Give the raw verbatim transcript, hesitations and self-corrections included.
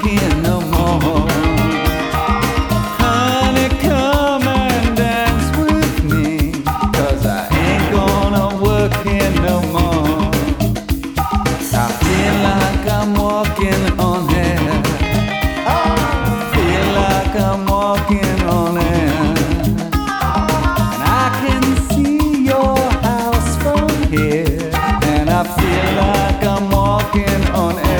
here no more. Honey, come and dance with me, 'cause I ain't gonna work here no more. I feel like I'm walking on air. I feel like I'm walking on air. And I can see your house from here, and I feel like I'm walking on air.